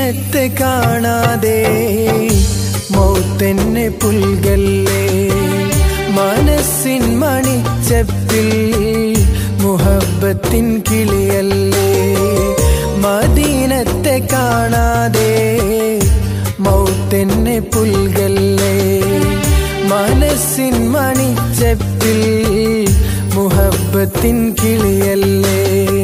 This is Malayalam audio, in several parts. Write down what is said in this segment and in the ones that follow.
മദീനത്തെ കാണാതെ മൗത്തെന്നെ പുൽകല്ലേ മനസ്സിൻ മണിച്ചപ്പിൽ മുഹബ്ബത്തിൻ കിളിയല്ലേ മദീനത്തെ കാണാതെ മൗത്തെന്നെ പുൽകല്ലേ മനസ്സിൻ മണിച്ചപ്പിൽ മുഹബ്ബത്തിൻ കിളിയല്ലേ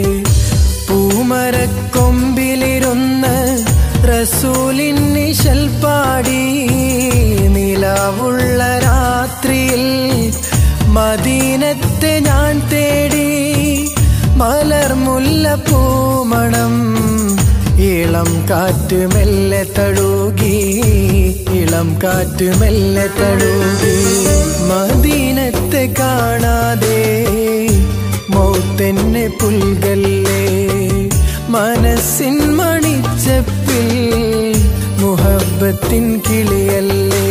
പൂമരക്കൊമ്പിലിരുന്ന് റസൂലിൻ നിശൽ പാടി നിലാവുള്ള രാത്രിയിൽ മദീനത്തെ ഞാൻ തേടി മലർമുല്ല പൂമണം ഇളം കാറ്റ് മെല്ലെ തഴുകി ഇളം കാറ്റ് മെല്ലെ തഴുകി മദീനത്തെ കാണാതെ മൗത്തെന്നെ പുൽകല്ലേ മനസ്സിൻ മണിച്ചപ്പിൽ മുഹബ്ബത്തിൻ കിളിയല്ലേ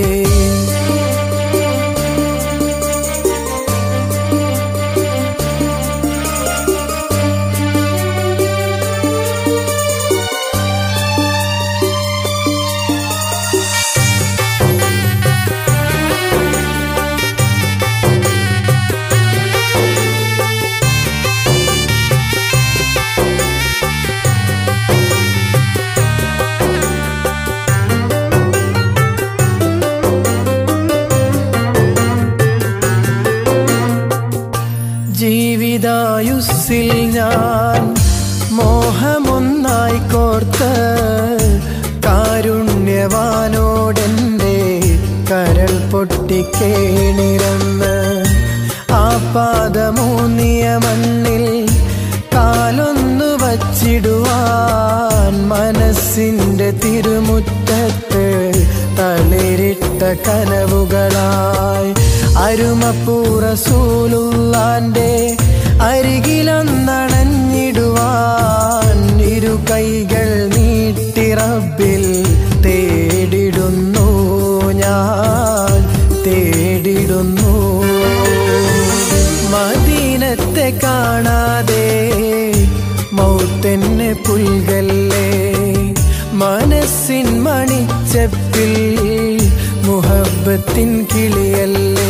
ജീവിതായുസ്സിൽ ഞാൻ മോഹമൊന്നായി കോർത്ത് കാരുണ്യവാനോടെൻ്റെ കരൾ പൊട്ടിക്കേണിരന്ന് ആ പാദമൂന്നിയ മണ്ണിൽ കാലൊന്നു വച്ചിടുവാൻ മനസ്സിൻ്റെ തിരുമുറ്റത്ത് തളിരിട്ട കനവുകളായി അരുമപ്പൂ റസൂലുള്ളാന്റെ അരികിലൊന്നണഞ്ഞിടുവാൻ ഇരു കൈകൾ നീട്ടി റബ്ബിൽ തേടിടുന്നു ഞാൻ തേടിടുന്നു മദീനത്തെ കാണാതെ മൗത്തെന്നെ പുൽകല്ലേ മനസ്സിൻ മണിച്ചപ്പിൽ മുഹബ്ബത്തിൻ കിളിയല്ലേ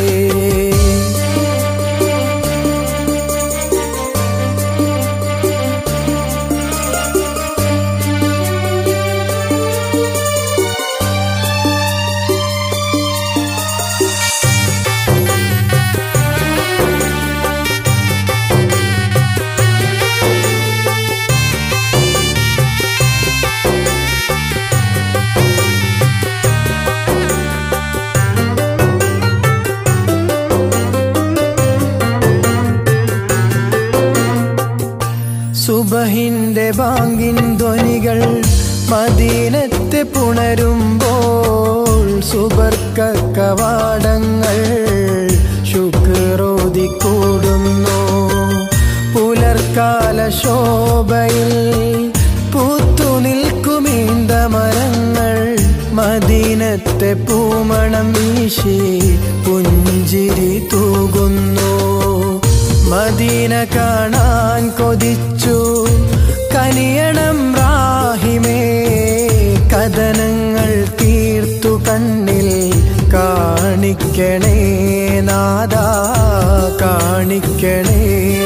സുബഹിന്റെ ബാങ്കിൻ ധ്വനികൾ മദീനത്തെ പുണരുമ്പോൾ സുബർക്ക കവാടങ്ങൾ ശുക്രോതി കൂടുന്നു പുലർക്കാല ശോഭയിൽ പൂത്തു നിൽക്കുമീന്ത മരങ്ങൾ മദീനത്തെ പൂമണം വീശി പുഞ്ചിരി തൂകുന്നു മദീന കാണാൻ കൊതിച്ചു കനിയണം റാഹിമേ കഥനങ്ങൾ തീർത്തു കണ്ണിൽ കാണിക്കണേ നാദാ കാണിക്കണേ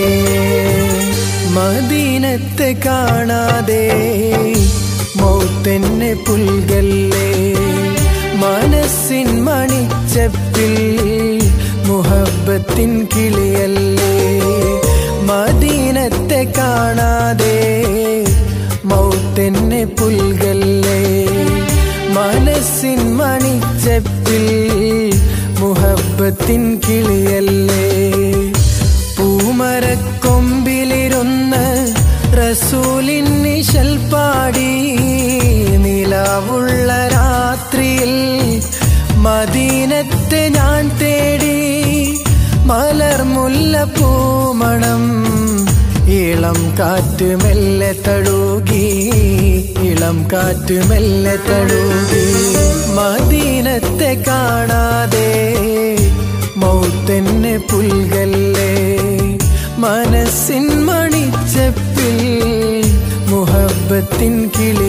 മദീനത്തെ കാണാതെ മൗത്തെന്നെ പുൽകല്ലേ മനസ്സിൻ മണിച്ചപ്പിൽ മുഹബ്ബത്തിൻ കിളിയല്ലേ മദീനത്തെ കാണാതെ മൗത്തെന്നെ പുൽകല്ലേ മനസ്സിൻ മണിച്ചപ്പിൽ മുഹബ്ബത്തിൻ കിളിയല്ലേ പൂമരക്കൊമ്പിലിരുന്ന് റസൂലിൻ നിശൽ പാടി നിലാവുള്ള രാത്രിയിൽ മദീനത്തെ ഞാൻ തേടി മലർമുല്ല പൂമണം ഇളം കാറ്റ് മെല്ലെ തഴുകി ഇളം കാറ്റ് മെല്ലെ തഴുകി മദീനത്തെ കാണാതെ മൗത്തെന്നെ പുൽകല്ലേ മനസ്സിൻ മണിച്ചപ്പിൽ മുഹബ്ബത്തിൻ കിളി